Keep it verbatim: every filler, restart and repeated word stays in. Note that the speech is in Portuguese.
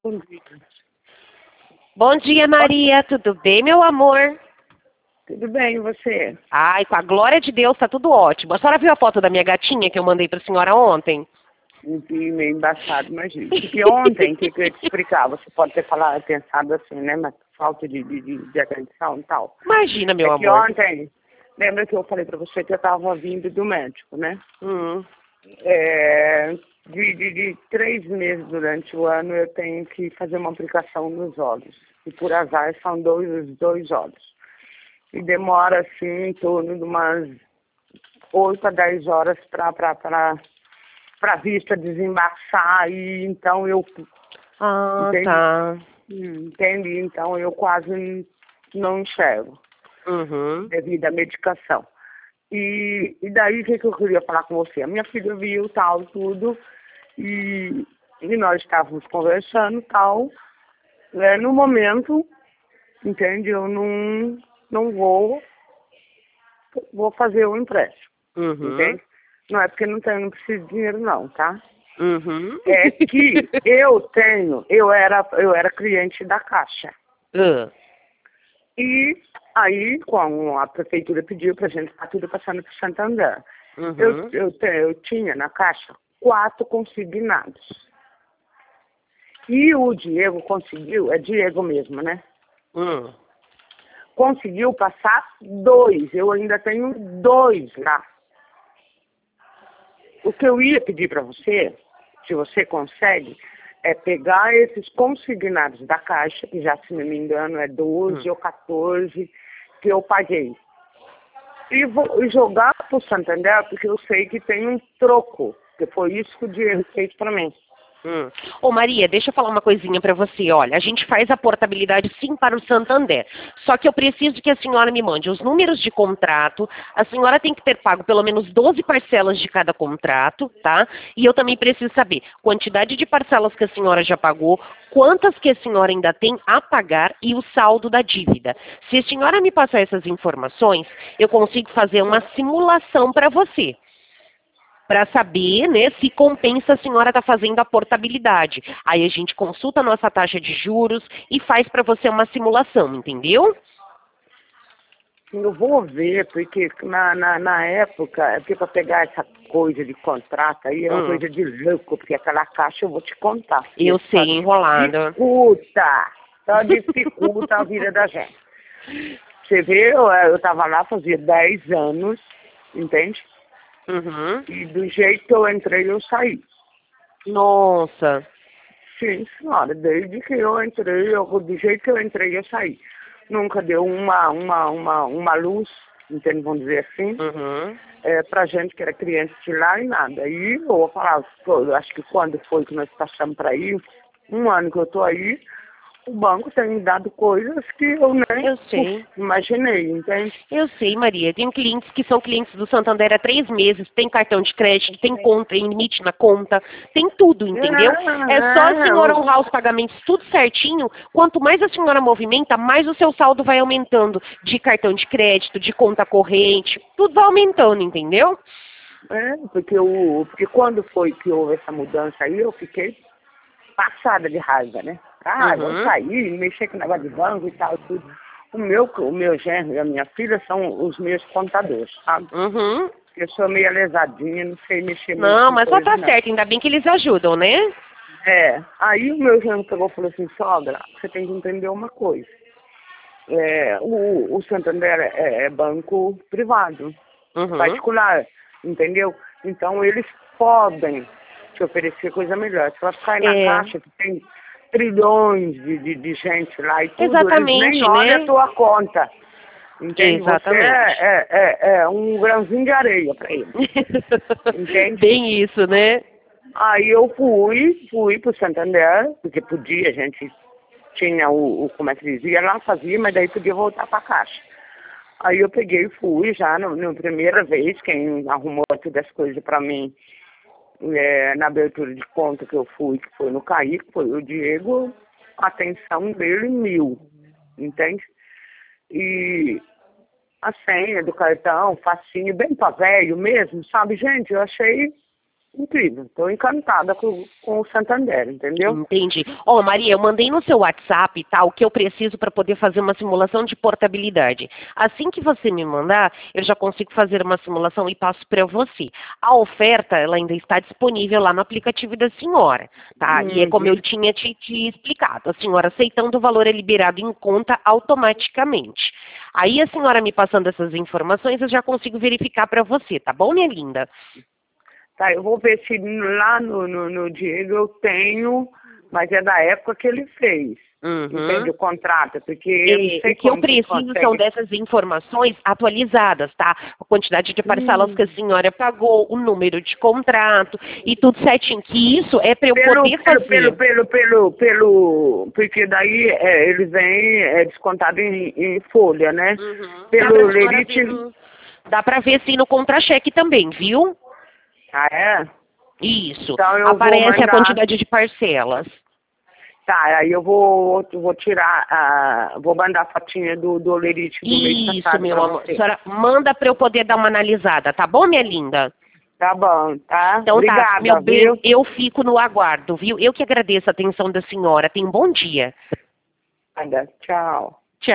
Bom dia. Bom dia, Maria. Tudo bem, meu amor? Tudo bem, e você? Ai, com a glória de Deus, tá tudo ótimo. A senhora viu a foto da minha gatinha que eu mandei pra senhora ontem? Vi meio embaçado, mas vi. Porque ontem, o que, que eu ia te explicar? Você pode ter falado, pensado assim, né? Mas falta de, de, de, de atenção e tal. Imagina, meu É que amor. ontem, lembra que eu falei pra você que eu tava vindo do médico, né? Hum. É, de, de, de três meses durante o ano eu tenho que fazer uma aplicação nos olhos. E por azar são dois, os dois olhos. E demora assim em torno de umas oito a dez horas para para a vista desembaçar, e então eu Ah, entende, tá. entende? Então eu quase não enxergo Uhum. devido à medicação. E, e daí o que, que eu queria falar com você? A minha filha viu tal, tudo, e, e nós estávamos conversando tal, né? No momento, entende? Eu não, não vou, vou fazer o empréstimo, Uhum. entende? Não é porque não tenho, não preciso de dinheiro não, tá? Uhum. É que eu tenho, eu era, eu era cliente da Caixa. Ah. E aí, como a prefeitura pediu para a gente estar tudo passando para Santander, eu, Uhum. eu, te- eu tinha na Caixa quatro consignados. E o Diego conseguiu, é Diego mesmo, né? Hum. Conseguiu passar dois. Eu ainda tenho dois lá. O que eu ia pedir para você, se você consegue, é pegar esses consignados da Caixa, que já, se não me engano, é doze Hum. ou quatorze, que eu paguei, e, vou, e jogar para o Santander, porque eu sei que tem um troco, que foi isso que o Diego fez para mim. Hum. Ô Maria, deixa eu falar uma coisinha pra você. Olha, a gente faz a portabilidade sim para o Santander. Só que eu preciso que a senhora me mande os números de contrato. A senhora tem que ter pago pelo menos doze parcelas de cada contrato, tá? E eu também preciso saber quantidade de parcelas que a senhora já pagou, quantas que a senhora ainda tem a pagar e o saldo da dívida. Se a senhora me passar essas informações, eu consigo fazer uma simulação para você, para saber, né, se compensa a senhora estar fazendo a portabilidade. Aí a gente consulta a nossa taxa de juros e faz para você uma simulação, entendeu? Eu vou ver, porque na, na, na época, é porque para pegar essa coisa de contrato aí é uma Hum, coisa de louco, porque aquela Caixa eu vou te contar, filha, eu só sei, enrolada. dificulta, só dificulta a vida da gente. Você vê, eu, eu tava lá fazia dez anos, entende? Uhum. E do jeito que eu entrei, eu saí. Nossa. Sim, senhora, desde que eu entrei, eu, do jeito que eu entrei, eu saí. Nunca deu uma, uma, uma, uma luz, entende, vamos dizer assim, Uhum. é, pra gente que era criança de lá e nada. E eu vou falar, pô, eu acho que quando foi que nós passamos para aí, um ano que eu tô aí, o banco tem me dado coisas que eu nem Eu uf, sei. imaginei, entende? Eu sei, Maria. Tenho clientes que são clientes do Santander há três meses, tem cartão de crédito, tem conta, tem limite na conta, tem tudo, entendeu? É só a É, é, senhora honrar os pagamentos tudo certinho. Quanto mais a senhora movimenta, mais o seu saldo vai aumentando de cartão de crédito, de conta corrente, tudo vai aumentando, entendeu? é, porque, o, porque quando foi que houve essa mudança aí, eu fiquei passada de raiva, né? Ah, vou Uhum. sair, mexer com negócio de banco e tal, tudo. O meu, o meu genro e a minha filha são os meus contadores, sabe? Uhum. Eu sou meio lesadinha, não sei mexer muito Não, com mas só coisa, tá não. certo, ainda bem que eles ajudam, né? É, aí o meu genro pegou e falou assim, sogra, você tem que entender uma coisa. É, o, o Santander é, é banco privado, é Uhum. particular, entendeu? Então eles podem te oferecer coisa melhor. Se você ficar aí na É, caixa, que tem trilhões de, de, de gente lá e tudo, eles nem exatamente, olham a né? tua conta. Entende? Você é, Exatamente. é, é, é um grãozinho de areia para eles. Entende? Bem isso, né? Aí eu fui, fui pro Santander, porque podia, a gente tinha o, o como é que dizia, lá fazia, mas daí podia voltar para a caixa. Aí eu peguei e fui já no, na primeira vez, quem arrumou todas as coisas para mim, é, na abertura de conta que eu fui, que foi no Caí, que foi o Diego, a atenção dele mil, entende? E a senha do cartão, facinho, bem pra velho mesmo, sabe, gente? Eu achei incrível. Estou encantada com, com o Santander, entendeu? Entendi. Ó, Maria, eu mandei no seu WhatsApp, tá, o que eu preciso para poder fazer uma simulação de portabilidade. Assim que você me mandar, eu já consigo fazer uma simulação e passo para você. A oferta, ela ainda está disponível lá no aplicativo da senhora, tá? E é como eu Uhum. tinha te, te explicado. A senhora aceitando o valor é liberado em conta automaticamente. Aí a senhora me passando essas informações, eu já consigo verificar para você, tá bom, minha linda? Tá, eu vou ver se lá no, no, no Diego eu tenho, mas é da época que ele fez. Uhum. Entende o contrato? Porque eu não É, sei o que eu como que preciso são consegue. dessas informações atualizadas, tá? A quantidade de parcelas Hum. que a senhora pagou, o número de contrato e tudo certinho. Que isso é para eu Pelo, poder pelo, pelo, fazer. pelo, pelo, pelo, porque daí é, eles vêm é, descontado em, em folha, né? Uhum. Dá Pelo pra senhora ver Lerite. no... Dá pra ver sim no contra-cheque também, viu? Ah, é? Isso. Então eu vou Aparece a mandar. quantidade de parcelas. Tá, aí eu vou, vou tirar, a, vou mandar a fotinha do, do Lerite do mês Isso, passado meu pra amor. A você. senhora manda pra eu poder dar uma analisada, tá bom, minha linda? Tá bom, tá? Então tá, meu Obrigada, bem, viu? eu fico no aguardo, viu? Eu que agradeço a atenção da senhora. Tenha um bom dia. Obrigada, tchau.